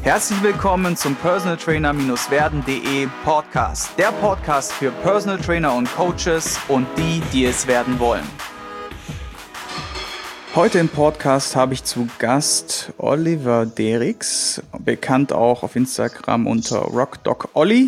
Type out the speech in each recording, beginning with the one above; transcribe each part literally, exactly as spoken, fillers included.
Herzlich willkommen zum Personal Trainer Werden Punkt de Podcast. Der Podcast für Personal Trainer und Coaches und die, die es werden wollen. Heute im Podcast habe ich zu Gast Oliver Derix, bekannt auch auf Instagram unter RockDocOlli.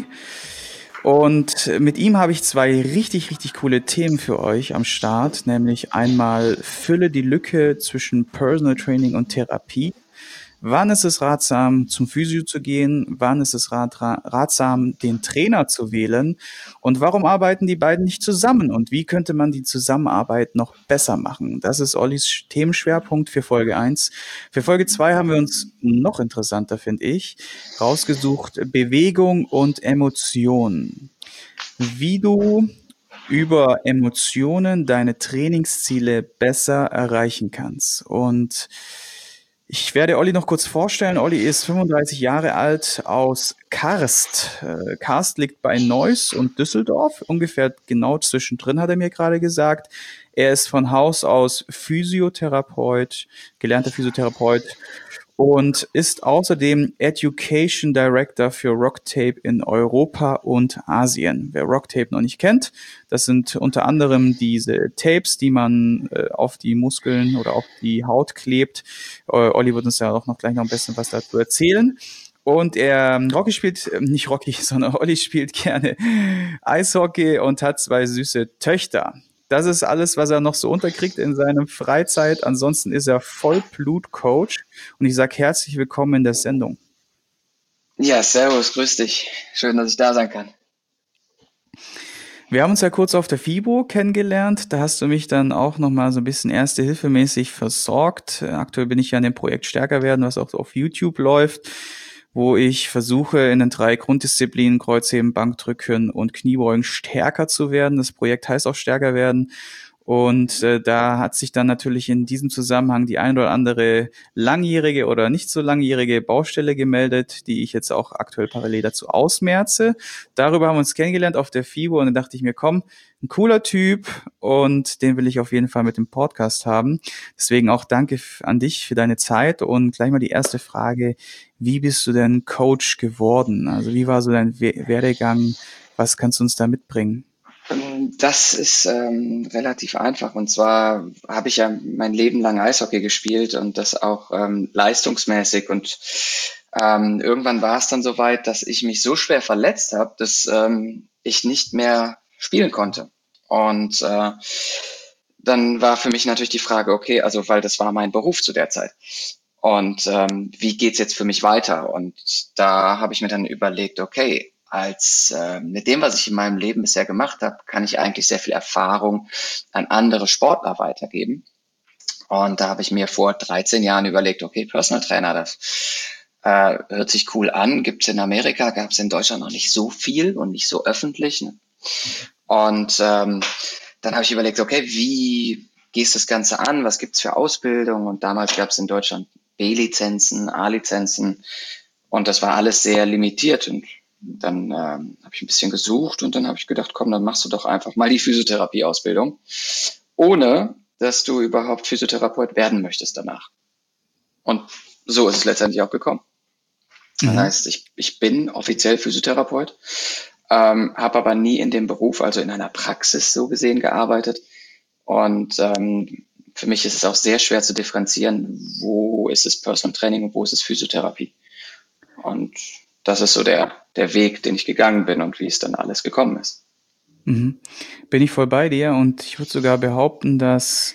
Und mit ihm habe ich zwei richtig, richtig coole Themen für euch am Start, nämlich einmal Fülle die Lücke zwischen Personal Training und Therapie. Wann ist es ratsam, zum Physio zu gehen? Wann ist es rat, ratsam, den Trainer zu wählen? Und warum arbeiten die beiden nicht zusammen? Und wie könnte man die Zusammenarbeit noch besser machen? Das ist Ollis Themenschwerpunkt für Folge eins. Für Folge zwei haben wir uns noch interessanter, finde ich, rausgesucht: Bewegung und Emotionen. Wie du über Emotionen deine Trainingsziele besser erreichen kannst. Und ich werde Olli noch kurz vorstellen. Olli ist fünfunddreißig Jahre alt, aus Karst. Äh, Karst liegt bei Neuss und Düsseldorf, ungefähr genau zwischendrin, hat er mir gerade gesagt. Er ist von Haus aus Physiotherapeut, gelernter Physiotherapeut und ist außerdem Education Director für Rocktape in Europa und Asien. Wer Rocktape noch nicht kennt, das sind unter anderem diese Tapes, die man äh, auf die Muskeln oder auf die Haut klebt. Äh, Olli wird uns ja auch noch gleich noch ein bisschen was dazu erzählen. Und er, Rocky spielt, äh, nicht Rocky, sondern Olli spielt gerne Eishockey und hat zwei süße Töchter. Das ist alles, was er noch so unterkriegt in seiner Freizeit. Ansonsten ist er Vollblut-Coach. Und ich sage herzlich willkommen in der Sendung. Ja, servus, grüß dich. Schön, dass ich da sein kann. Wir haben uns ja kurz auf der FIBO kennengelernt. Da hast du mich dann auch nochmal so ein bisschen erste-hilfemäßig versorgt. Aktuell bin ich ja in dem Projekt Stärker werden, was auch auf YouTube läuft, wo ich versuche, in den drei Grunddisziplinen Kreuzheben, Bankdrücken und Kniebeugen stärker zu werden. Das Projekt heißt auch Stärker werden. Und äh, da hat sich dann natürlich in diesem Zusammenhang die ein oder andere langjährige oder nicht so langjährige Baustelle gemeldet, die ich jetzt auch aktuell parallel dazu ausmerze. Darüber haben wir uns kennengelernt auf der FIBO und dann dachte ich mir, komm, ein cooler Typ und den will ich auf jeden Fall mit dem Podcast haben. Deswegen auch danke an dich für deine Zeit und gleich mal die erste Frage: Wie bist du denn Coach geworden? Also wie war so dein Werdegang? Was kannst du uns da mitbringen? Das ist ähm, relativ einfach. Und zwar habe ich ja mein Leben lang Eishockey gespielt und das auch ähm, leistungsmäßig. Und ähm, irgendwann war es dann so weit, dass ich mich so schwer verletzt habe, dass ähm, ich nicht mehr spielen konnte. Und äh, dann war für mich natürlich die Frage, okay, also weil das war mein Beruf zu der Zeit. Und ähm, wie geht's jetzt für mich weiter? Und da habe ich mir dann überlegt, okay, als äh, mit dem, was ich in meinem Leben bisher gemacht habe, kann ich eigentlich sehr viel Erfahrung an andere Sportler weitergeben. Und da habe ich mir vor dreizehn Jahren überlegt, okay, Personal Trainer, das äh, hört sich cool an, gibt's in Amerika, gab's in Deutschland noch nicht so viel und nicht so öffentlich. Ne? Und ähm, dann habe ich überlegt, okay, wie gehst du das Ganze an? Was gibt's für Ausbildung? Und damals gab's in Deutschland B-Lizenzen, A-Lizenzen und das war alles sehr limitiert. Und dann ähm, habe ich ein bisschen gesucht und dann habe ich gedacht, komm, dann machst du doch einfach mal die Physiotherapie-Ausbildung, ohne dass du überhaupt Physiotherapeut werden möchtest danach. Und so ist es letztendlich auch gekommen. Das Mhm. heißt, ich, ich bin offiziell Physiotherapeut, ähm, habe aber nie in dem Beruf, also in einer Praxis so gesehen, gearbeitet. Und ähm, für mich ist es auch sehr schwer zu differenzieren, wo ist es Personal Training und wo ist es Physiotherapie. Und das ist so der, der Weg, den ich gegangen bin und wie es dann alles gekommen ist. Mhm. Bin ich voll bei dir und ich würde sogar behaupten, dass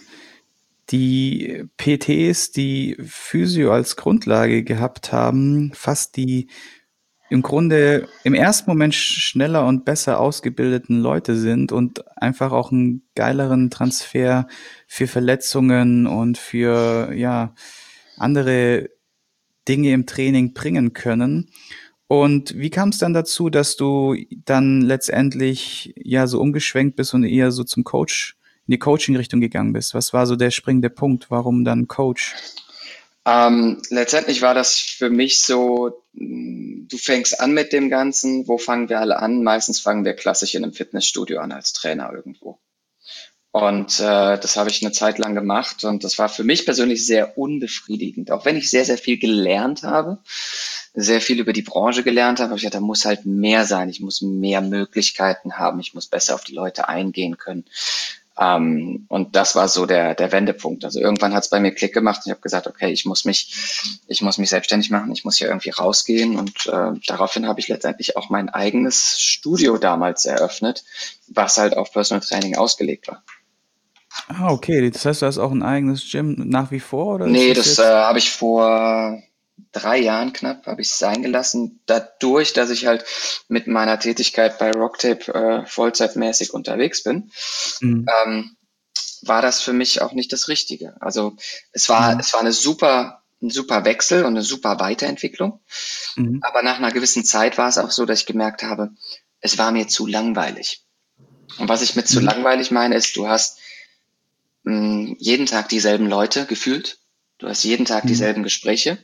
die P Ts, die Physio als Grundlage gehabt haben, fast die im Grunde im ersten Moment schneller und besser ausgebildeten Leute sind und einfach auch einen geileren Transfer für Verletzungen und für ja andere Dinge im Training bringen können. Und wie kam es dann dazu, dass du dann letztendlich ja so umgeschwenkt bist und eher so zum Coach, in die Coaching-Richtung gegangen bist? Was war so der springende Punkt? Warum dann Coach? Ähm, letztendlich war das für mich so, mh, du fängst an mit dem Ganzen. Wo fangen wir alle an? Meistens fangen wir klassisch in einem Fitnessstudio an als Trainer irgendwo. Und äh, das habe ich eine Zeit lang gemacht und das war für mich persönlich sehr unbefriedigend. Auch wenn ich sehr, sehr viel gelernt habe, sehr viel über die Branche gelernt habe, habe ich gedacht, da muss halt mehr sein. Ich muss mehr Möglichkeiten haben. Ich muss besser auf die Leute eingehen können. Ähm, und das war so der, der Wendepunkt. Also irgendwann hat es bei mir Klick gemacht und ich habe gesagt, okay, ich muss mich, ich muss mich selbstständig machen. Ich muss hier irgendwie rausgehen. Und äh, daraufhin habe ich letztendlich auch mein eigenes Studio damals eröffnet, was halt auf Personal Training ausgelegt war. Ah, okay. Das heißt, du hast auch ein eigenes Gym nach wie vor oder ist Nee, das das äh, jetzt? habe ich vor drei Jahren knapp, habe ich es sein gelassen. Dadurch, dass ich halt mit meiner Tätigkeit bei Rocktape äh, vollzeitmäßig unterwegs bin, Mhm. ähm, war das für mich auch nicht das Richtige. Also es war, Mhm. es war eine super, ein super Wechsel und eine super Weiterentwicklung. Mhm. Aber nach einer gewissen Zeit war es auch so, dass ich gemerkt habe, es war mir zu langweilig. Und was ich mit zu Mhm. langweilig meine, ist, du hast mh, jeden Tag dieselben Leute gefühlt. Du hast jeden Tag Mhm. dieselben Gespräche.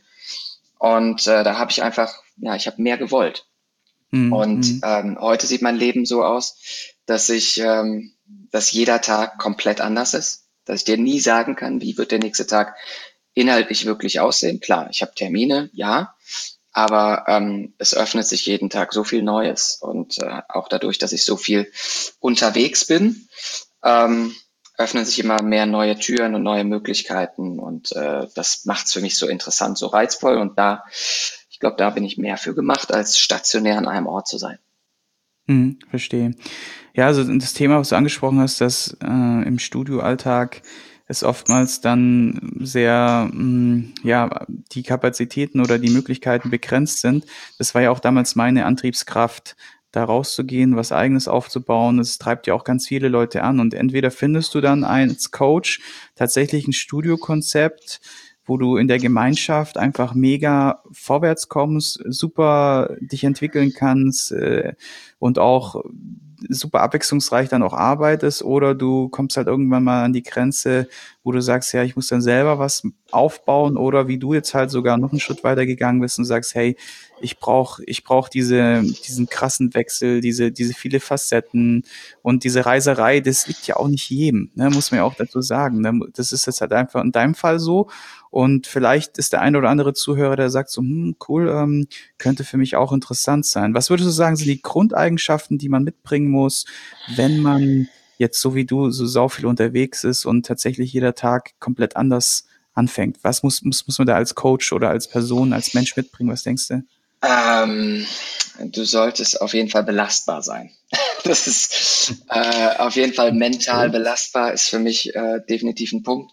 Und äh, da habe ich einfach, ja, ich habe mehr gewollt. Mhm. Und Mhm. ähm, heute sieht mein Leben so aus, dass ich, ähm, dass jeder Tag komplett anders ist, dass ich dir nie sagen kann, wie wird der nächste Tag inhaltlich wirklich aussehen. Klar, ich habe Termine, ja, aber ähm, es öffnet sich jeden Tag so viel Neues und äh, auch dadurch, dass ich so viel unterwegs bin, ähm, öffnen sich immer mehr neue Türen und neue Möglichkeiten und äh, das macht es für mich so interessant, so reizvoll und da, ich glaube, da bin ich mehr für gemacht, als stationär an einem Ort zu sein. Mhm. Verstehe. Ja, also das Thema, was du angesprochen hast, dass äh, im Studioalltag es oftmals dann sehr, mh, ja, die Kapazitäten oder die Möglichkeiten begrenzt sind. Das war ja auch damals meine Antriebskraft, da rauszugehen, was Eigenes aufzubauen. Es treibt ja auch ganz viele Leute an. Und entweder findest du dann als Coach tatsächlich ein Studiokonzept, wo du in der Gemeinschaft einfach mega vorwärts kommst, super dich entwickeln kannst, äh, und auch super abwechslungsreich dann auch arbeitest, oder du kommst halt irgendwann mal an die Grenze, wo du sagst, ja, ich muss dann selber was aufbauen, oder wie du jetzt halt sogar noch einen Schritt weiter gegangen bist und sagst, hey, ich brauche ich brauch diese, diesen krassen Wechsel, diese, diese viele Facetten und diese Reiserei, das liegt ja auch nicht jedem, ne, muss man ja auch dazu sagen. Ne? Das ist jetzt halt einfach in deinem Fall so und vielleicht ist der eine oder andere Zuhörer, der sagt so, hm, cool, ähm, könnte für mich auch interessant sein. Was würdest du sagen, sind die Grundeigenschaften, die man mitbringen muss, wenn man jetzt so wie du so sau viel unterwegs ist und tatsächlich jeder Tag komplett anders anfängt? Was muss, muss, muss man da als Coach oder als Person, als Mensch mitbringen? Was denkst du? Ähm, Du solltest auf jeden Fall belastbar sein. Das ist äh, auf jeden Fall mental Okay. belastbar, ist für mich äh, definitiv ein Punkt,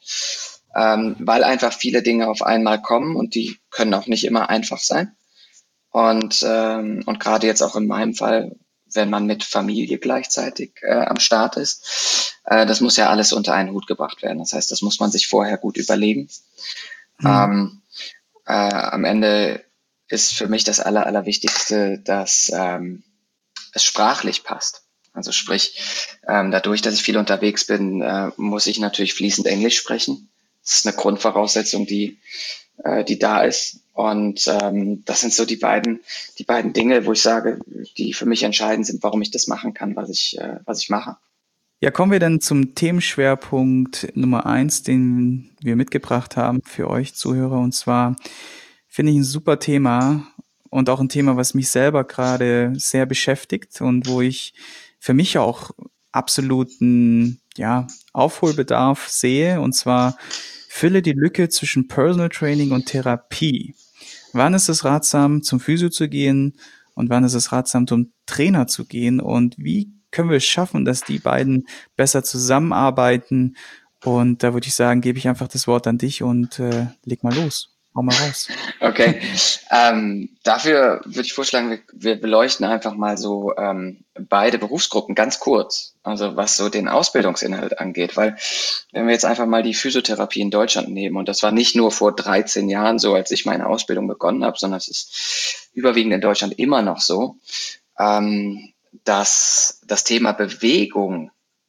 ähm, weil einfach viele Dinge auf einmal kommen und die können auch nicht immer einfach sein. Und, ähm, und gerade jetzt auch in meinem Fall, wenn man mit Familie gleichzeitig äh, am Start ist, äh, das muss ja alles unter einen Hut gebracht werden. Das heißt, das muss man sich vorher gut überlegen. Hm. Ähm, äh, Am Ende ist für mich das Aller, Allerwichtigste, dass ähm, es sprachlich passt. Also sprich, ähm, dadurch, dass ich viel unterwegs bin, äh, muss ich natürlich fließend Englisch sprechen. Das ist eine Grundvoraussetzung, die, äh, die da ist. Und ähm, das sind so die beiden, die beiden Dinge, wo ich sage, die für mich entscheidend sind, warum ich das machen kann, was ich, äh, was ich mache. Ja, kommen wir dann zum Themenschwerpunkt Nummer eins, den wir mitgebracht haben für euch Zuhörer. Und zwar finde ich ein super Thema und auch ein Thema, was mich selber gerade sehr beschäftigt und wo ich für mich auch absoluten, ja, Aufholbedarf sehe. Und zwar fülle die Lücke zwischen Personal Training und Therapie. Wann ist es ratsam, zum Physio zu gehen und wann ist es ratsam, zum Trainer zu gehen? Und wie können wir es schaffen, dass die beiden besser zusammenarbeiten? Und da würde ich sagen, gebe ich einfach das Wort an dich und äh, leg mal los. Hau mal raus. Okay, ähm, dafür würde ich vorschlagen, wir, wir beleuchten einfach mal so ähm, beide Berufsgruppen ganz kurz, also was so den Ausbildungsinhalt angeht, weil wenn wir jetzt einfach mal die Physiotherapie in Deutschland nehmen, und das war nicht nur vor dreizehn Jahren so, als ich meine Ausbildung begonnen habe, sondern es ist überwiegend in Deutschland immer noch so, ähm, dass das Thema Bewegung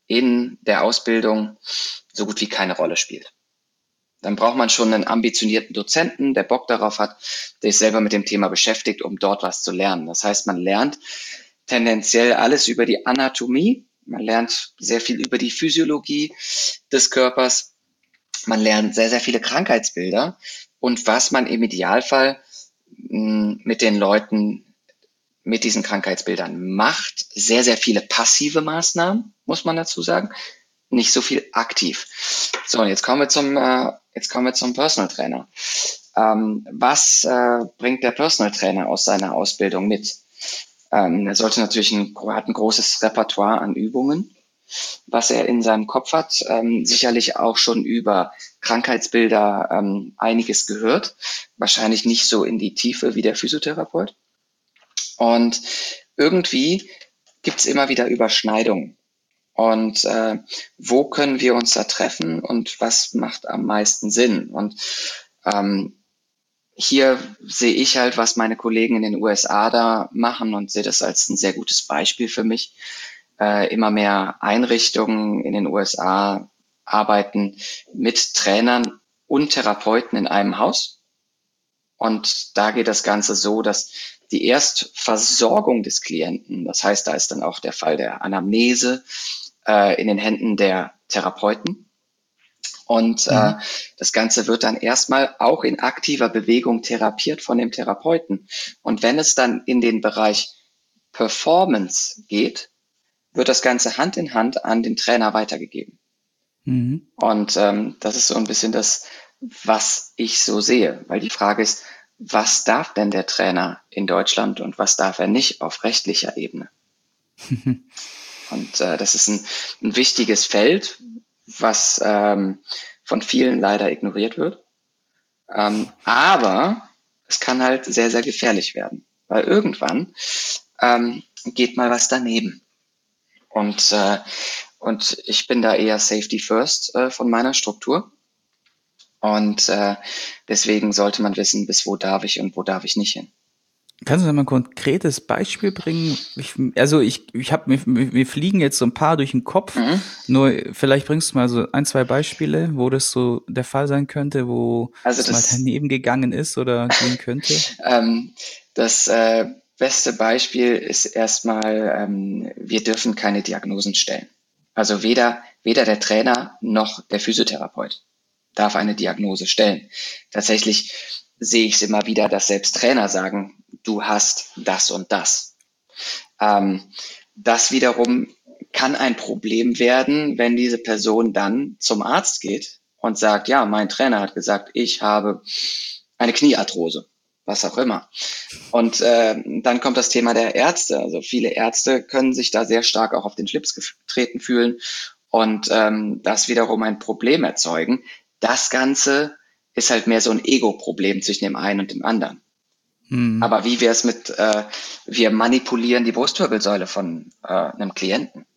in der Ausbildung so gut wie keine Rolle spielt. Dann braucht man schon einen ambitionierten Dozenten, der Bock darauf hat, der sich selber mit dem Thema beschäftigt, um dort was zu lernen. Das heißt, man lernt tendenziell alles über die Anatomie Man lernt sehr viel über die Physiologie des Körpers. Man lernt sehr, sehr viele Krankheitsbilder und was man im Idealfall mh, mit den Leuten mit diesen Krankheitsbildern macht. Sehr, sehr viele passive Maßnahmen, muss man dazu sagen. Nicht so viel aktiv. So, und jetzt kommen wir zum, äh, jetzt kommen wir zum Personal Trainer. Ähm, was äh, bringt der Personal Trainer aus seiner Ausbildung mit? Ähm, er sollte natürlich ein, hat ein großes Repertoire an Übungen, was er in seinem Kopf hat. Ähm, sicherlich auch schon über Krankheitsbilder ähm, einiges gehört. Wahrscheinlich nicht so in die Tiefe wie der Physiotherapeut. Und irgendwie gibt es immer wieder Überschneidungen. Und äh, wo können wir uns da treffen und was macht am meisten Sinn? Und ähm, hier sehe ich halt, was meine Kollegen in den U S A da machen und sehe das als ein sehr gutes Beispiel für mich. Äh, immer mehr Einrichtungen in den U S A arbeiten mit Trainern und Therapeuten in einem Haus. Und da geht das Ganze so, dass die Erstversorgung des Klienten, das heißt, da ist dann auch der Fall der Anamnese äh, in den Händen der Therapeuten. Und mhm. äh, das Ganze wird dann erstmal auch in aktiver Bewegung therapiert von dem Therapeuten. Und wenn es dann in den Bereich Performance geht, wird das Ganze Hand in Hand an den Trainer weitergegeben. Mhm. Und ähm, das ist so ein bisschen das, was ich so sehe. Weil die Frage ist, was darf denn der Trainer in Deutschland und was darf er nicht auf rechtlicher Ebene? Und äh, das ist ein, ein wichtiges Feld, was ähm, von vielen leider ignoriert wird. Ähm, aber es kann halt sehr, sehr gefährlich werden, weil irgendwann ähm, geht mal was daneben. Und, äh, und ich bin da eher Safety First äh, von meiner Struktur. Und äh, deswegen sollte man wissen, bis wo darf ich und wo darf ich nicht hin. Kannst du da mal ein konkretes Beispiel bringen? Ich, also ich, ich habe mir, mir fliegen jetzt so ein paar durch den Kopf. Mhm. Nur vielleicht bringst du mal so ein, zwei Beispiele, wo das so der Fall sein könnte, wo also es mal daneben gegangen ist oder gehen könnte. ähm, das äh, beste Beispiel ist erstmal, ähm, wir dürfen keine Diagnosen stellen. Also weder weder der Trainer noch der Physiotherapeut darf eine Diagnose stellen. Tatsächlich sehe ich es immer wieder, dass selbst Trainer sagen, du hast das und das. Ähm, das wiederum kann ein Problem werden, wenn diese Person dann zum Arzt geht und sagt, ja, mein Trainer hat gesagt, ich habe eine Kniearthrose, was auch immer. Und äh, dann kommt das Thema der Ärzte. Also viele Ärzte können sich da sehr stark auch auf den Schlips getreten fühlen und ähm, das wiederum ein Problem erzeugen. Das Ganze ist halt mehr so ein Ego-Problem zwischen dem einen und dem anderen. Mhm. Aber wie wäre es mit, äh, wir manipulieren die Brustwirbelsäule von äh, einem Klienten,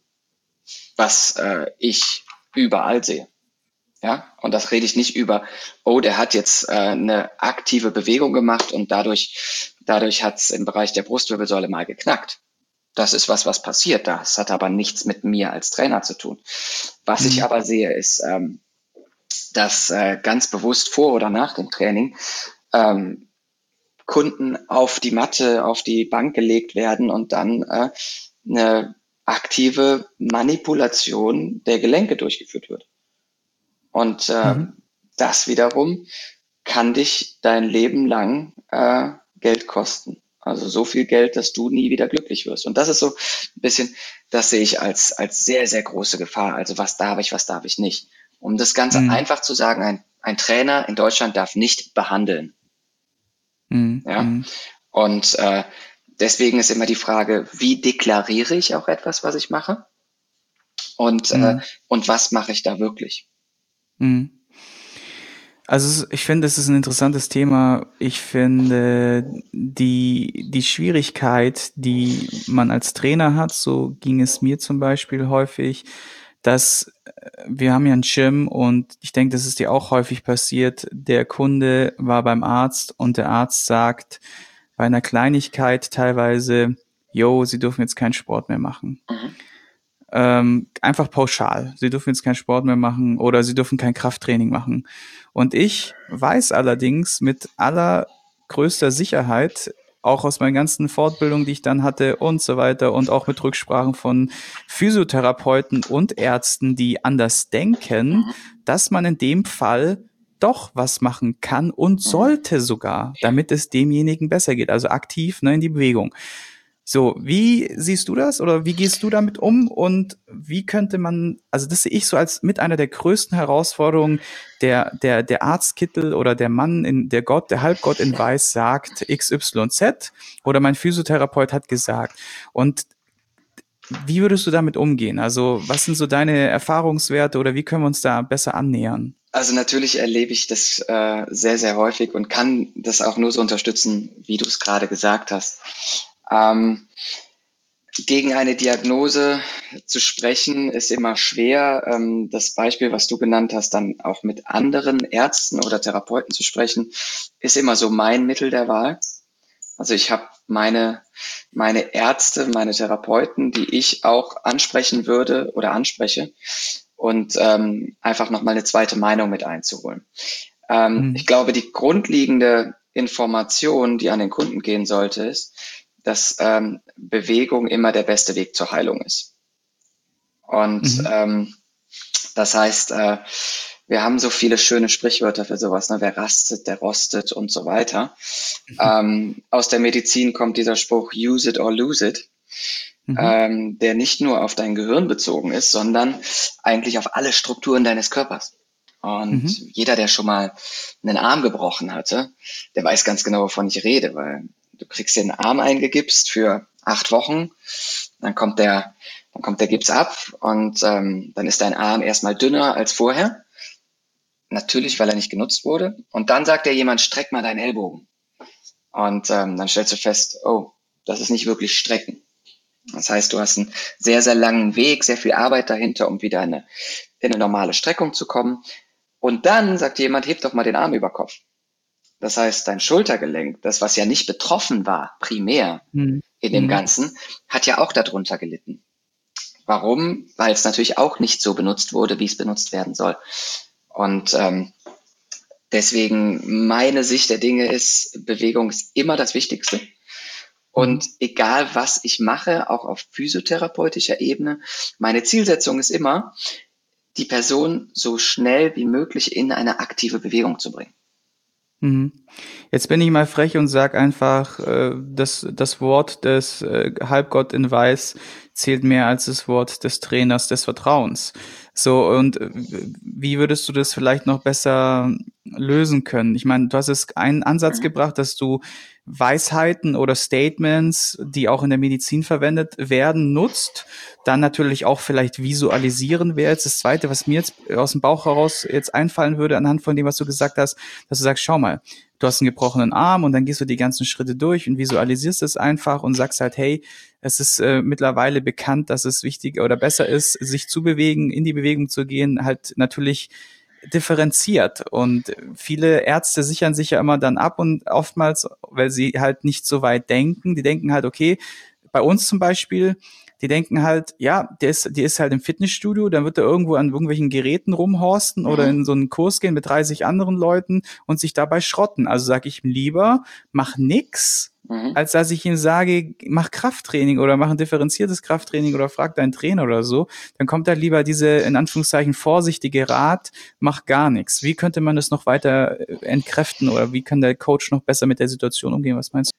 was äh, ich überall sehe. Ja, und das rede ich nicht über, oh, der hat jetzt äh, eine aktive Bewegung gemacht und dadurch, dadurch hat es im Bereich der Brustwirbelsäule mal geknackt. Das ist was, was passiert. Das hat aber nichts mit mir als Trainer zu tun. Was mhm. ich aber sehe, ist, ähm, dass äh, ganz bewusst vor oder nach dem Training ähm, Kunden auf die Matte, auf die Bank gelegt werden und dann äh, eine aktive Manipulation der Gelenke durchgeführt wird. Und äh, mhm. das wiederum kann dich dein Leben lang äh, Geld kosten. Also so viel Geld, dass du nie wieder glücklich wirst. Und das ist so ein bisschen, das sehe ich als als sehr, sehr große Gefahr. Also was darf ich, was darf ich nicht? Um das Ganze mhm. einfach zu sagen, ein, ein Trainer in Deutschland darf nicht behandeln. Mhm. Ja. Und äh, deswegen ist immer die Frage, wie deklariere ich auch etwas, was ich mache? Und, mhm. äh, und was mache ich da wirklich? Mhm. Also ich finde, es ist ein interessantes Thema. Ich finde die die Schwierigkeit, die man als Trainer hat, so ging es mir zum Beispiel häufig, dass wir haben ja einen Gym und ich denke, das ist dir auch häufig passiert. Der Kunde war beim Arzt und der Arzt sagt bei einer Kleinigkeit teilweise, yo, Sie dürfen jetzt keinen Sport mehr machen. Mhm. Ähm, einfach pauschal. Sie dürfen jetzt keinen Sport mehr machen oder sie dürfen kein Krafttraining machen. Und ich weiß allerdings mit allergrößter Sicherheit, auch aus meinen ganzen Fortbildungen, die ich dann hatte und so weiter und auch mit Rücksprachen von Physiotherapeuten und Ärzten, die anders denken, dass man in dem Fall doch was machen kann und sollte sogar, damit es demjenigen besser geht. Also aktiv, ne, in die Bewegung. So, wie siehst du das oder wie gehst du damit um und wie könnte man, also das sehe ich so als mit einer der größten Herausforderungen, der, der, der Arztkittel oder der Mann, in, der Gott, der Halbgott in Weiß sagt X Y Z oder mein Physiotherapeut hat gesagt. Und wie würdest du damit umgehen? Also was sind so deine Erfahrungswerte oder wie können wir uns da besser annähern? Also natürlich erlebe ich das äh, sehr, sehr häufig und kann das auch nur so unterstützen, wie du es gerade gesagt hast. Ähm, gegen eine Diagnose zu sprechen, ist immer schwer. Ähm, das Beispiel, was du genannt hast, dann auch mit anderen Ärzten oder Therapeuten zu sprechen, ist immer so mein Mittel der Wahl. Also ich habe meine, meine Ärzte, meine Therapeuten, die ich auch ansprechen würde oder anspreche und ähm, einfach nochmal eine zweite Meinung mit einzuholen. Ähm, ich Hm. glaube, die grundlegende Information, die an den Kunden gehen sollte, ist, dass ähm, Bewegung immer der beste Weg zur Heilung ist. Und Mhm. ähm, das heißt, äh, wir haben so viele schöne Sprichwörter für sowas, ne? Wer rastet, der rostet und so weiter. Ähm, aus der Medizin kommt dieser Spruch use it or lose it, Mhm. ähm, der nicht nur auf dein Gehirn bezogen ist, sondern eigentlich auf alle Strukturen deines Körpers. Und Mhm. jeder, der schon mal einen Arm gebrochen hatte, der weiß ganz genau, wovon ich rede, weil du kriegst dir einen Arm eingegipst für acht Wochen, dann kommt der, dann kommt der Gips ab und ähm, dann ist dein Arm erstmal dünner als vorher. Natürlich, weil er nicht genutzt wurde. Und dann sagt dir jemand, streck mal deinen Ellbogen. Und ähm, dann stellst du fest, oh, das ist nicht wirklich Strecken. Das heißt, du hast einen sehr, sehr langen Weg, sehr viel Arbeit dahinter, um wieder in eine, in eine normale Streckung zu kommen. Und dann sagt jemand, heb doch mal den Arm über Kopf. Das heißt, dein Schultergelenk, das was ja nicht betroffen war, primär Mhm. in dem Mhm. Ganzen, hat ja auch darunter gelitten. Warum? Weil es natürlich auch nicht so benutzt wurde, wie es benutzt werden soll. Und ähm, deswegen meine Sicht der Dinge ist, Bewegung ist immer das Wichtigste. Und Mhm. egal, was ich mache, auch auf physiotherapeutischer Ebene, meine Zielsetzung ist immer, die Person so schnell wie möglich in eine aktive Bewegung zu bringen. Mhm. Jetzt bin ich mal frech und sag einfach, äh, das, das Wort des äh, Halbgott in Weiß zählt mehr als das Wort des Trainers des Vertrauens. So, und äh, wie würdest du das vielleicht noch besser lösen können? Ich meine, du hast es einen Ansatz Mhm. gebracht, dass du Weisheiten oder Statements, die auch in der Medizin verwendet werden, nutzt. Dann natürlich auch vielleicht visualisieren wäre jetzt das Zweite, was mir jetzt aus dem Bauch heraus jetzt einfallen würde, anhand von dem, was du gesagt hast, dass du sagst, schau mal, du hast einen gebrochenen Arm und dann gehst du die ganzen Schritte durch und visualisierst es einfach und sagst halt, hey, es ist äh, mittlerweile bekannt, dass es wichtig oder besser ist, sich zu bewegen, in die Bewegung zu gehen, halt natürlich differenziert. Und viele Ärzte sichern sich ja immer dann ab und oftmals, weil sie halt nicht so weit denken, die denken halt, okay, bei uns zum Beispiel, die denken halt, ja, der ist, die ist halt im Fitnessstudio, dann wird er irgendwo an irgendwelchen Geräten rumhorsten oder Mhm. in so einen Kurs gehen mit dreißig anderen Leuten und sich dabei schrotten. Also sage ich ihm lieber, mach nix, Mhm. als dass ich ihm sage, mach Krafttraining oder mach ein differenziertes Krafttraining oder frag deinen Trainer oder so. Dann kommt da lieber diese, in Anführungszeichen, vorsichtige Rat, mach gar nichts. Wie könnte man das noch weiter äh, entkräften oder wie kann der Coach noch besser mit der Situation umgehen? Was meinst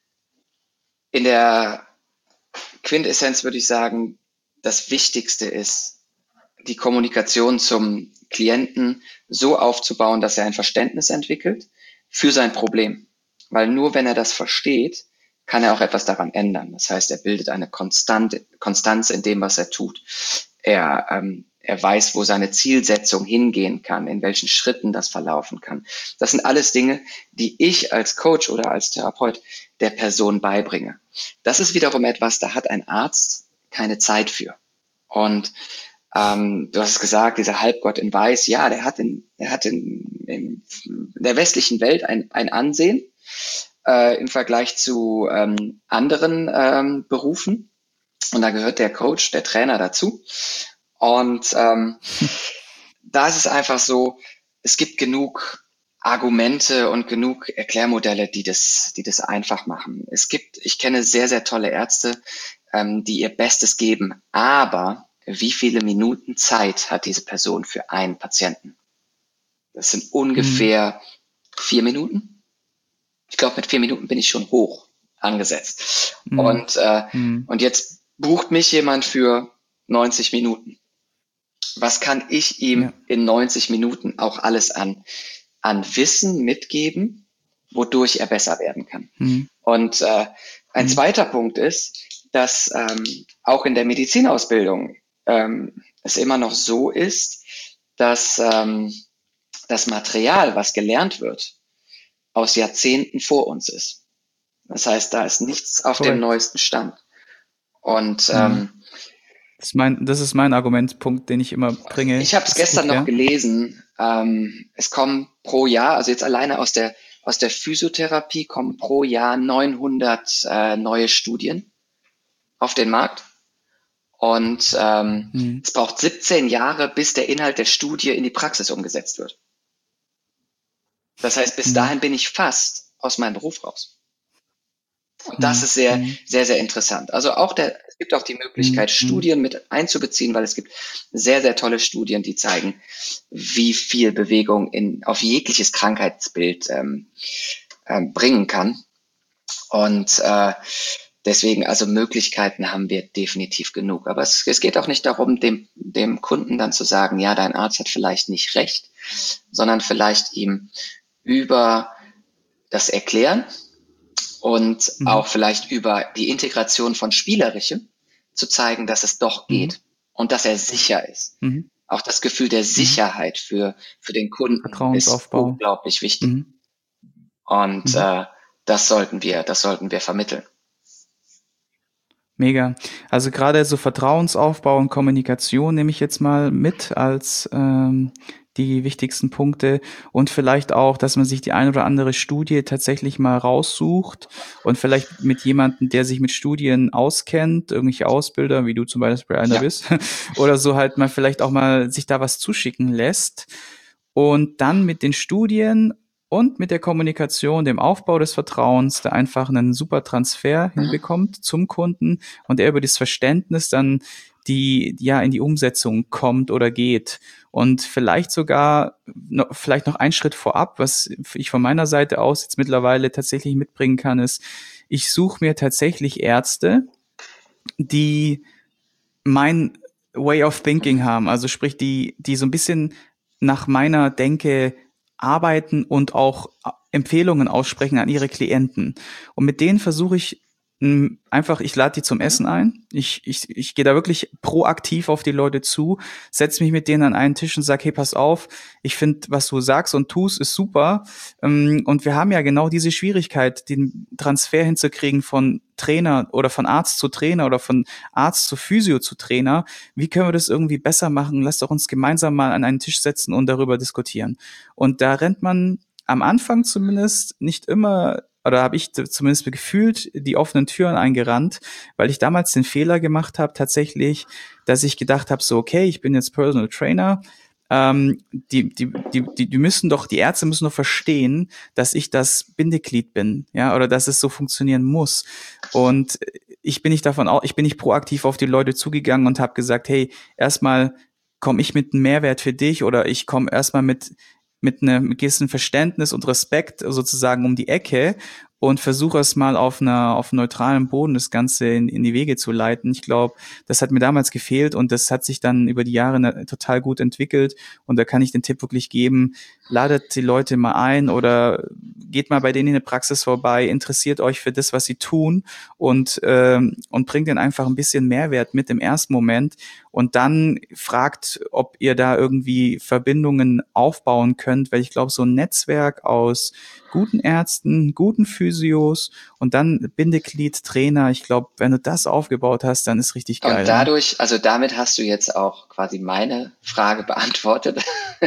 In der Quintessenz würde ich sagen, das Wichtigste ist, die Kommunikation zum Klienten so aufzubauen, dass er ein Verständnis entwickelt für sein Problem. Weil nur wenn er das versteht, kann er auch etwas daran ändern. Das heißt, er bildet eine Konstante, Konstanz in dem, was er tut. Er, ähm, er weiß, wo seine Zielsetzung hingehen kann, in welchen Schritten das verlaufen kann. Das sind alles Dinge, die ich als Coach oder als Therapeut der Person beibringe. Das ist wiederum etwas, da hat ein Arzt keine Zeit für. Und ähm, du hast es gesagt, dieser Halbgott in Weiß, ja, der hat in, der hat in, in der westlichen Welt ein, ein Ansehen äh, im Vergleich zu ähm, anderen ähm, Berufen. Und da gehört der Coach, der Trainer dazu. Und ähm, du? da ist es einfach so, es gibt genug Argumente und genug Erklärmodelle, die das, die das einfach machen. Es gibt, ich kenne sehr, sehr tolle Ärzte, ähm, die ihr Bestes geben, aber wie viele Minuten Zeit hat diese Person für einen Patienten? Das sind Mhm. ungefähr vier Minuten. Ich glaube, mit vier Minuten bin ich schon hoch angesetzt. Mhm. Und, äh, Mhm. und jetzt bucht mich jemand für neunzig Minuten. Was kann ich Ja. ihm in neunzig Minuten auch alles an, an Wissen mitgeben, wodurch er besser werden kann? Mhm. Und äh, ein Mhm. zweiter Punkt ist, dass ähm, auch in der Medizinausbildung ähm, es immer noch so ist, dass ähm, das Material, was gelernt wird, aus Jahrzehnten vor uns ist. Das heißt, da ist nichts auf dem Korrekt. neuesten Stand. Und Mhm. ähm, Das ist mein, das ist mein Argumentpunkt, den ich immer bringe. ich habe es Ist gestern gut, noch ja? gelesen. Ähm, es kommen pro Jahr, also jetzt alleine aus der aus der Physiotherapie kommen pro Jahr neunhundert äh, neue Studien auf den Markt. Und ähm, Mhm. es braucht siebzehn Jahre, bis der Inhalt der Studie in die Praxis umgesetzt wird. Das heißt, bis Mhm. dahin bin ich fast aus meinem Beruf raus. Und das Mhm. ist sehr, Mhm. sehr, sehr interessant. Also auch der, es gibt auch die Mhm. Möglichkeit, Mhm. Studien mit einzubeziehen, weil es gibt sehr, sehr tolle Studien, die zeigen, wie viel Bewegung in, auf jegliches Krankheitsbild ähm, ähm, bringen kann. Und äh, deswegen, also Möglichkeiten haben wir definitiv genug. Aber es, es geht auch nicht darum, dem, dem Kunden dann zu sagen, ja, dein Arzt hat vielleicht nicht recht, sondern vielleicht ihm über das Erklären und Mhm. auch vielleicht über die Integration von Spielerichem zu zeigen, dass es doch Mhm. geht und dass er sicher ist. Mhm. Auch das Gefühl der Mhm. Sicherheit für, für den Kunden ist Vertrauensaufbau. unglaublich wichtig. Mhm. Und Mhm. äh, das sollten wir, das sollten wir vermitteln. Mega. Also gerade so Vertrauensaufbau und Kommunikation nehme ich jetzt mal mit als ähm, die wichtigsten Punkte und vielleicht auch, dass man sich die ein oder andere Studie tatsächlich mal raussucht und vielleicht mit jemandem, der sich mit Studien auskennt, irgendwelche Ausbilder, wie du zum Beispiel einer Ja. bist, oder so halt mal vielleicht auch mal sich da was zuschicken lässt und dann mit den Studien und mit der Kommunikation, dem Aufbau des Vertrauens, da einfach einen super Transfer Mhm. hinbekommt zum Kunden und er über das Verständnis dann die ja in die Umsetzung kommt oder geht und vielleicht sogar noch, vielleicht noch einen Schritt vorab, was ich von meiner Seite aus jetzt mittlerweile tatsächlich mitbringen kann, ist, ich suche mir tatsächlich Ärzte, die mein Way of Thinking Mhm. haben, also sprich, die, die so ein bisschen nach meiner Denke arbeiten und auch Empfehlungen aussprechen an ihre Klienten. Und mit denen versuche ich mh, einfach, ich lade die zum Essen Mhm. ein. Ich, ich, ich gehe da wirklich proaktiv auf die Leute zu, setze mich mit denen an einen Tisch und sage, hey, pass auf, ich finde, was du sagst und tust, ist super. Ähm, Und wir haben ja genau diese Schwierigkeit, den Transfer hinzukriegen von Trainer oder von Arzt zu Trainer oder von Arzt zu Physio zu Trainer. Wie können wir das irgendwie besser machen? Lass doch uns gemeinsam mal an einen Tisch setzen und darüber diskutieren. Und da rennt man am Anfang zumindest nicht immer, oder habe ich zumindest gefühlt, die offenen Türen eingerannt, weil ich damals den Fehler gemacht habe, tatsächlich, dass ich gedacht habe, so, okay, ich bin jetzt Personal Trainer, ähm, die, die, die, die, die müssen doch, die Ärzte müssen doch verstehen, dass ich das Bindeglied bin, ja, oder dass es so funktionieren muss. Und ich bin nicht davon auch, ich bin nicht proaktiv auf die Leute zugegangen und habe gesagt, hey, erstmal komme ich mit einem Mehrwert für dich oder ich komme erstmal mit mit einem gewissen Verständnis und Respekt sozusagen um die Ecke und versuche es mal auf einer auf einem neutralen Boden das Ganze in, in die Wege zu leiten. Ich glaube, das hat mir damals gefehlt und das hat sich dann über die Jahre ne- total gut entwickelt und da kann ich den Tipp wirklich geben, ladet die Leute mal ein oder geht mal bei denen in der Praxis vorbei, interessiert euch für das, was sie tun und ähm, und bringt ihnen einfach ein bisschen Mehrwert mit im ersten Moment und dann fragt, ob ihr da irgendwie Verbindungen aufbauen könnt, weil ich glaube, so ein Netzwerk aus guten Ärzten, guten Physios und dann Bindeglied, Trainer, ich glaube, wenn du das aufgebaut hast, dann ist richtig Und geil, ja. dadurch, also damit hast du jetzt auch quasi meine Frage beantwortet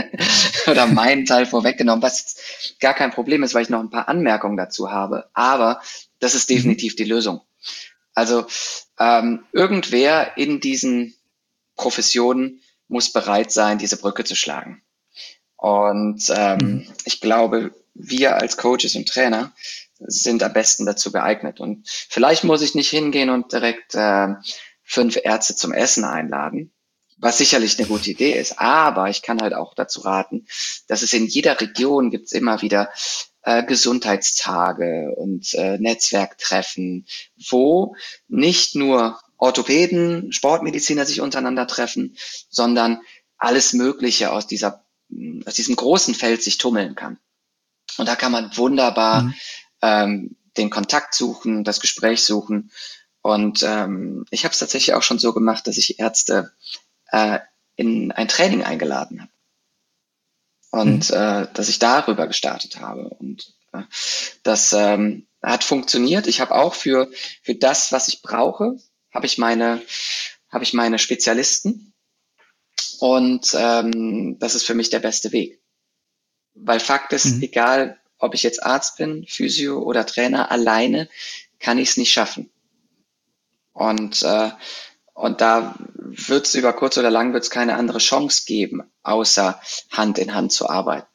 oder meinen Teil vorweggenommen, was gar kein Problem ist, weil ich noch ein paar Anmerkungen dazu habe. Aber das ist Mhm. definitiv die Lösung. Also ähm, irgendwer in diesen Professionen muss bereit sein, diese Brücke zu schlagen. Und ähm, Mhm. ich glaube, wir als Coaches und Trainer sind am besten dazu geeignet. Und vielleicht muss ich nicht hingehen und direkt äh, fünf Ärzte zum Essen einladen, was sicherlich eine gute Idee ist. Aber ich kann halt auch dazu raten, dass es in jeder Region gibt es immer wieder äh, Gesundheitstage und äh, Netzwerktreffen, wo nicht nur Orthopäden, Sportmediziner sich untereinander treffen, sondern alles Mögliche aus dieser, aus diesem großen Feld sich tummeln kann. Und da kann man wunderbar Mhm. ähm, den Kontakt suchen, das Gespräch suchen. Und ähm, ich habe es tatsächlich auch schon so gemacht, dass ich Ärzte äh, in ein Training eingeladen habe und Mhm. äh, dass ich darüber gestartet habe. Und äh, das ähm, hat funktioniert. Ich habe auch für für das, was ich brauche, habe ich meine habe ich meine Spezialisten und ähm, das ist für mich der beste Weg. Weil Fakt ist, Mhm. egal ob ich jetzt Arzt bin, Physio oder Trainer, alleine kann ich es nicht schaffen. Und, äh, und da wird es über kurz oder lang wird's keine andere Chance geben, außer Hand in Hand zu arbeiten.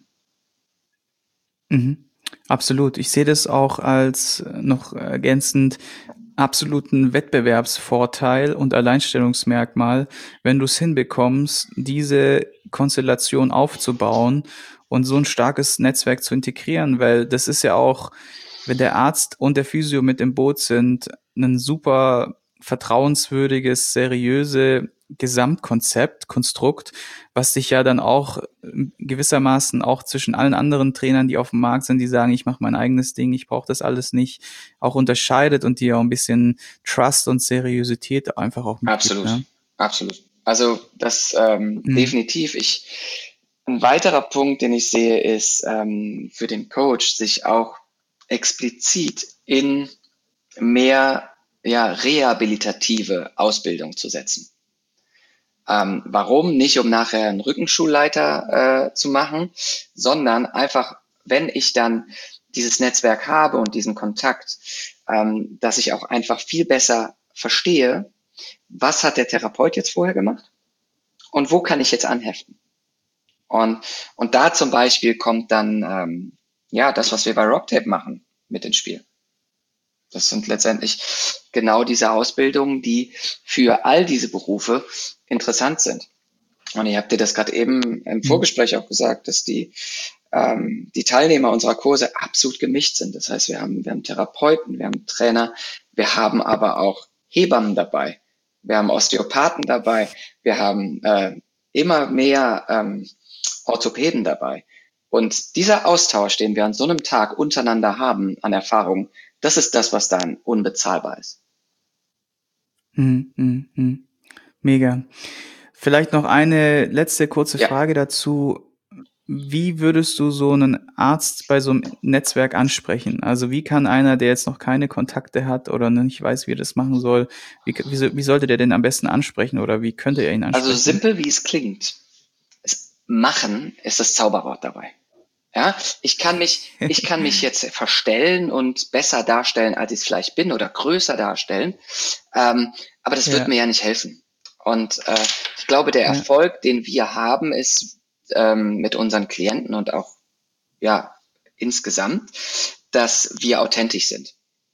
Mhm. Absolut. Ich sehe das auch als äh, noch ergänzend absoluten Wettbewerbsvorteil und Alleinstellungsmerkmal, wenn du es hinbekommst, diese Konstellation aufzubauen und so ein starkes Netzwerk zu integrieren, weil das ist ja auch, wenn der Arzt und der Physio mit im Boot sind, ein super vertrauenswürdiges, seriöse Gesamtkonzept, Konstrukt, was sich ja dann auch gewissermaßen auch zwischen allen anderen Trainern, die auf dem Markt sind, die sagen, ich mache mein eigenes Ding, ich brauche das alles nicht, auch unterscheidet und dir auch ein bisschen Trust und Seriosität einfach auch mitgibt, Absolut, ne? absolut. Also das ähm, Mhm. definitiv. Ich, ein weiterer Punkt, den ich sehe, ist ähm, für den Coach, sich auch explizit in mehr ja, rehabilitative Ausbildung zu setzen. Ähm, warum? Nicht, um nachher einen Rückenschulleiter äh, zu machen, sondern einfach, wenn ich dann dieses Netzwerk habe und diesen Kontakt, ähm, dass ich auch einfach viel besser verstehe, was hat der Therapeut jetzt vorher gemacht und wo kann ich jetzt anheften. Und, und da zum Beispiel kommt dann ähm, ja das, was wir bei Rocktape machen, mit ins Spiel. Das sind letztendlich genau diese Ausbildungen, die für all diese Berufe interessant sind. Und ich habe dir das gerade eben im Mhm. Vorgespräch auch gesagt, dass die, ähm, die Teilnehmer unserer Kurse absolut gemischt sind. Das heißt, wir haben, wir haben Therapeuten, wir haben Trainer, wir haben aber auch Hebammen dabei, wir haben Osteopathen dabei, wir haben äh, immer mehr ähm, Orthopäden dabei. Und dieser Austausch, den wir an so einem Tag untereinander haben an Erfahrung, das ist das, was dann unbezahlbar ist. Mhm. Mhm. Mhm. Mega. Vielleicht noch eine letzte kurze Ja, Frage dazu. Wie würdest du so einen Arzt bei so einem Netzwerk ansprechen? Also wie kann einer, der jetzt noch keine Kontakte hat oder nicht weiß, wie er das machen soll, wie, wie, so- wie sollte der denn am besten ansprechen oder wie könnte er ihn also ansprechen? simpel wie es klingt, es machen ist das Zauberwort dabei. Ja, ich kann mich, ich kann mich jetzt verstellen und besser darstellen, als ich es vielleicht bin oder größer darstellen. Ähm, aber das wird Ja, mir ja nicht helfen. Und äh, ich glaube, der ja. Erfolg, den wir haben, ist ähm, mit unseren Klienten und auch ja insgesamt, dass wir authentisch sind.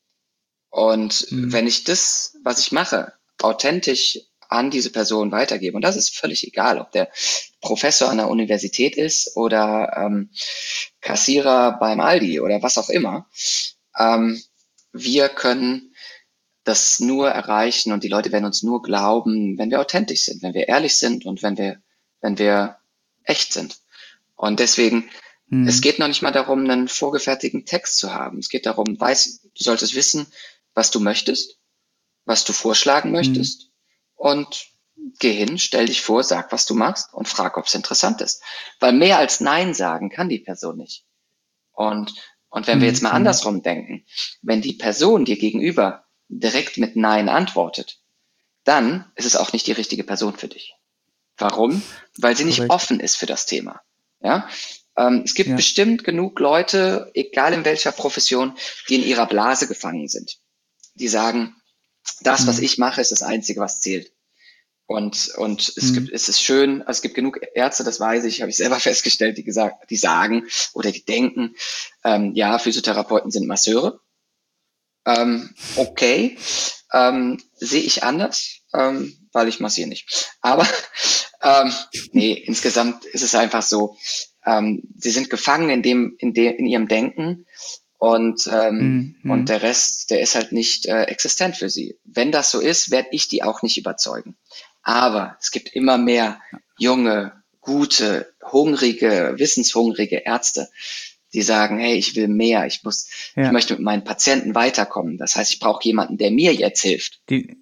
Und Mhm. wenn ich das, was ich mache, authentisch an diese Person weitergebe, und das ist völlig egal, ob der Professor an der Universität ist oder ähm, Kassierer beim Aldi oder was auch immer, ähm, wir können das nur erreichen und die Leute werden uns nur glauben, wenn wir authentisch sind, wenn wir ehrlich sind und wenn wir, wenn wir echt sind. Und deswegen, es Mhm. geht noch nicht mal darum, einen vorgefertigten Text zu haben. Es geht darum, weiß, du solltest wissen, was du möchtest, was du vorschlagen Mhm. möchtest und geh hin, stell dich vor, sag, was du machst und frag, ob es interessant ist. Weil mehr als Nein sagen kann die Person nicht. Und, und wenn wir jetzt Mhm. mal Mhm. andersrum denken, wenn die Person dir gegenüber direkt mit Nein antwortet, dann ist es auch nicht die richtige Person für dich. Warum? Weil sie nicht Korrekt. offen ist für das Thema. Ja? Ähm, es gibt Ja. bestimmt genug Leute, egal in welcher Profession, die in ihrer Blase gefangen sind. Die sagen, das, was Mhm. ich mache, ist das Einzige, was zählt. Und, und es Mhm. gibt, es ist schön, also es gibt genug Ärzte, das weiß ich, habe ich selber festgestellt, die gesagt, die sagen oder die denken, ähm, ja, Physiotherapeuten sind Masseure. Ähm, okay, ähm, sehe ich anders, ähm, weil ich massiere nicht. Aber ähm, nee, insgesamt ist es einfach so, ähm, sie sind gefangen in dem, in dem, in ihrem Denken und ähm, Mhm. und Mhm. der Rest, der ist halt nicht äh, existent für sie. Wenn das so ist, werde ich die auch nicht überzeugen. Aber es gibt immer mehr junge, gute, hungrige, wissenshungrige Ärzte, die sagen, hey, ich will mehr, ich muss, ich Ja, möchte mit meinen Patienten weiterkommen. Das heißt, ich brauche jemanden, der mir jetzt hilft. die,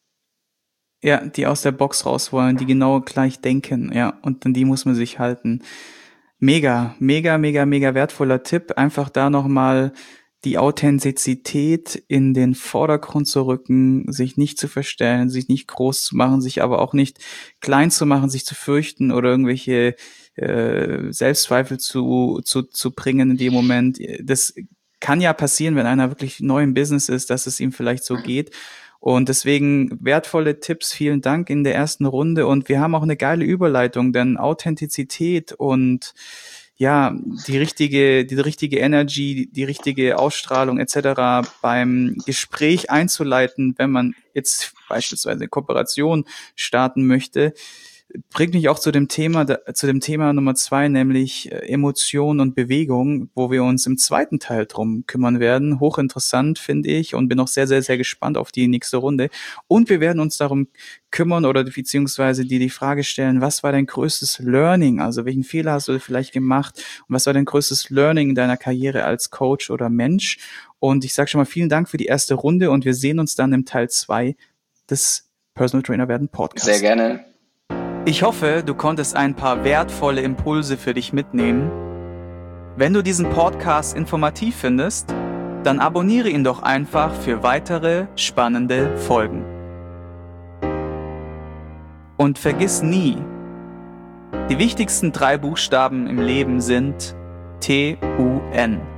ja, die aus der Box raus wollen, die genau gleich denken, ja, und an die muss man sich halten. Mega, mega, mega, mega wertvoller Tipp. Einfach da nochmal die Authentizität in den Vordergrund zu rücken, sich nicht zu verstellen, sich nicht groß zu machen, sich aber auch nicht klein zu machen, sich zu fürchten oder irgendwelche äh, Selbstzweifel zu, zu, zu bringen in dem Moment. Das kann ja passieren, wenn einer wirklich neu im Business ist, dass es ihm vielleicht so geht. Und deswegen wertvolle Tipps, vielen Dank in der ersten Runde. Und wir haben auch eine geile Überleitung, denn Authentizität und ja, die richtige, die richtige Energy, die richtige Ausstrahlung et cetera beim Gespräch einzuleiten, wenn man jetzt beispielsweise eine Kooperation starten möchte, bringt mich auch zu dem Thema, zu dem Thema Nummer zwei, nämlich äh, Emotion und Bewegung, wo wir uns im zweiten Teil drum kümmern werden. Hochinteressant, finde ich, und bin auch sehr, sehr, sehr gespannt auf die nächste Runde. Und wir werden uns darum kümmern oder beziehungsweise dir die Frage stellen, was war dein größtes Learning? Also welchen Fehler hast du vielleicht gemacht? Und was war dein größtes Learning in deiner Karriere als Coach oder Mensch? Und ich sage schon mal vielen Dank für die erste Runde und wir sehen uns dann im Teil zwei des Personal Trainer werden Sehr Podcast. gerne. Ich hoffe, du konntest ein paar wertvolle Impulse für dich mitnehmen. Wenn du diesen Podcast informativ findest, dann abonniere ihn doch einfach für weitere spannende Folgen. Und vergiss nie, die wichtigsten drei Buchstaben im Leben sind T U N.